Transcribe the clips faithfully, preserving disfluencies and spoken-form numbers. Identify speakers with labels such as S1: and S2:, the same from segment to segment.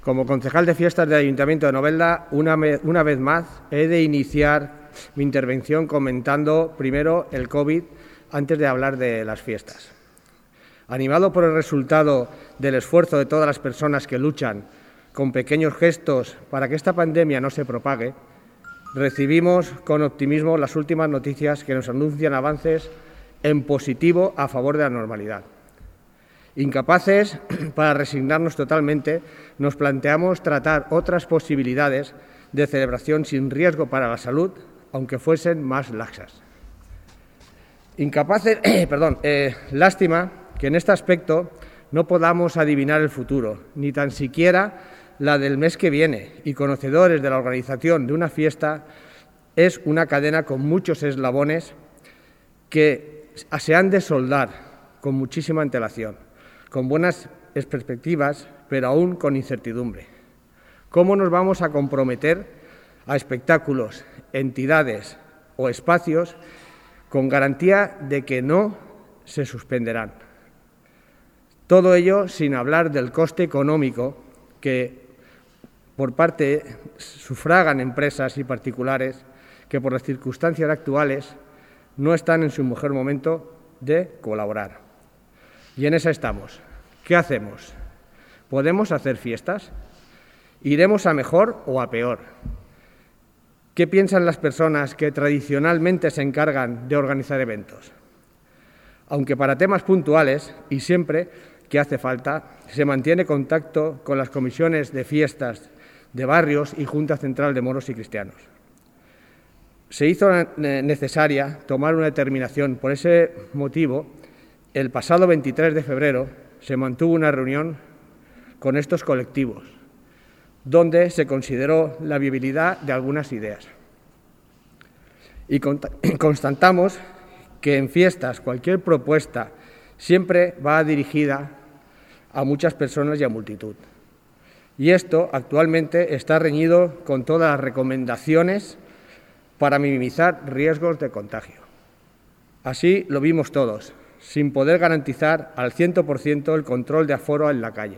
S1: Como concejal de fiestas del Ayuntamiento de Novelda, una, una vez más he de iniciar mi intervención comentando primero el COVID antes de hablar de las fiestas. Animado por el resultado del esfuerzo de todas las personas que luchan con pequeños gestos para que esta pandemia no se propague, recibimos con optimismo las últimas noticias que nos anuncian avances en positivo a favor de la normalidad. Incapaces para resignarnos totalmente, nos planteamos tratar otras posibilidades de celebración sin riesgo para la salud, aunque fuesen más laxas. Incapaces, eh, perdón, eh, lástima que en este aspecto no podamos adivinar el futuro, ni tan siquiera la del mes que viene, y conocedores de la organización de una fiesta es una cadena con muchos eslabones que se han de soldar con muchísima antelación, con buenas perspectivas, pero aún con incertidumbre. ¿Cómo nos vamos a comprometer a espectáculos, entidades o espacios con garantía de que no se suspenderán? Todo ello sin hablar del coste económico que por parte sufragan empresas y particulares que por las circunstancias actuales no están en su mejor momento de colaborar. Y en esa estamos. ¿Qué hacemos? ¿Podemos hacer fiestas? ¿Iremos a mejor o a peor? ¿Qué piensan las personas que tradicionalmente se encargan de organizar eventos? Aunque para temas puntuales, y siempre que hace falta, se mantiene contacto con las comisiones de fiestas de barrios y Junta Central de Moros y Cristianos. Se hizo necesaria tomar una determinación. Por ese motivo, el pasado veintitrés de febrero se mantuvo una reunión con estos colectivos, donde se consideró la viabilidad de algunas ideas. Y constatamos que en fiestas cualquier propuesta siempre va dirigida a muchas personas y a multitud. Y esto actualmente está reñido con todas las recomendaciones para minimizar riesgos de contagio. Así lo vimos todos, sin poder garantizar al cien por ciento el control de aforo en la calle,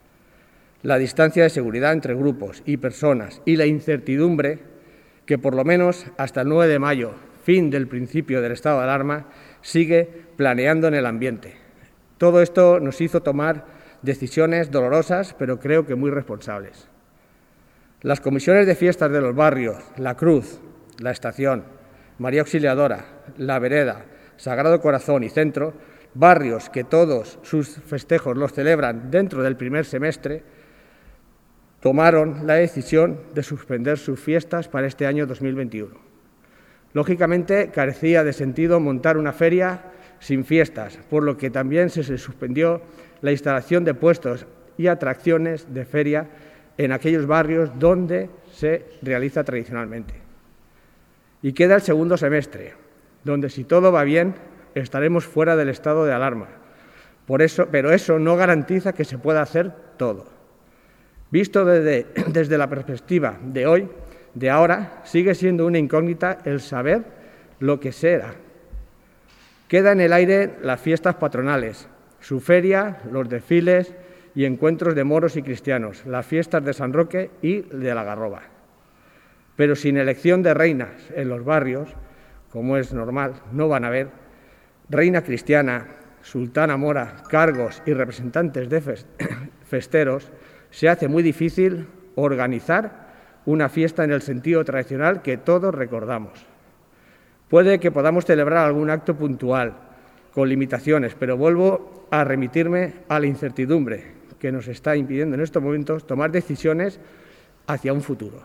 S1: la distancia de seguridad entre grupos y personas y la incertidumbre que por lo menos hasta el nueve de mayo, fin del principio del estado de alarma, sigue planeando en el ambiente. Todo esto nos hizo tomar decisiones dolorosas, pero creo que muy responsables. Las comisiones de fiestas de los barrios, La Cruz, La Estación, María Auxiliadora, La Vereda, Sagrado Corazón y Centro, barrios que todos sus festejos los celebran dentro del primer semestre, tomaron la decisión de suspender sus fiestas para este año dos mil veintiuno. Lógicamente, carecía de sentido montar una feria sin fiestas, por lo que también se suspendió la instalación de puestos y atracciones de feria en aquellos barrios donde se realiza tradicionalmente. Y queda el segundo semestre, donde si todo va bien estaremos fuera del estado de alarma. Por eso, pero eso no garantiza que se pueda hacer todo. Visto desde, desde la perspectiva de hoy, de ahora, sigue siendo una incógnita el saber lo que será. Queda en el aire las fiestas patronales, su feria, los desfiles y encuentros de moros y cristianos, las fiestas de San Roque y de la Garroba. Pero sin elección de reinas en los barrios, como es normal, no van a haber reina cristiana, sultana mora, cargos y representantes de festeros, se hace muy difícil organizar una fiesta en el sentido tradicional que todos recordamos. Puede que podamos celebrar algún acto puntual, con limitaciones, pero vuelvo a remitirme a la incertidumbre que nos está impidiendo en estos momentos tomar decisiones hacia un futuro.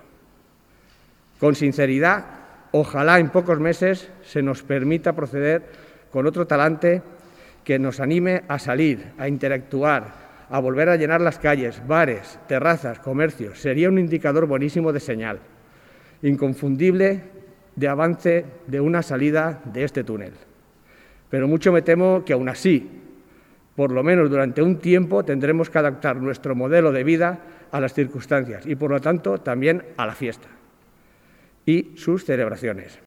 S1: Con sinceridad, ojalá en pocos meses se nos permita proceder con otro talante que nos anime a salir, a interactuar, a volver a llenar las calles, bares, terrazas, comercios. Sería un indicador buenísimo de señal, inconfundible de avance de una salida de este túnel. Pero mucho me temo que aún así, por lo menos durante un tiempo, tendremos que adaptar nuestro modelo de vida a las circunstancias y, por lo tanto, también a la fiesta y sus celebraciones.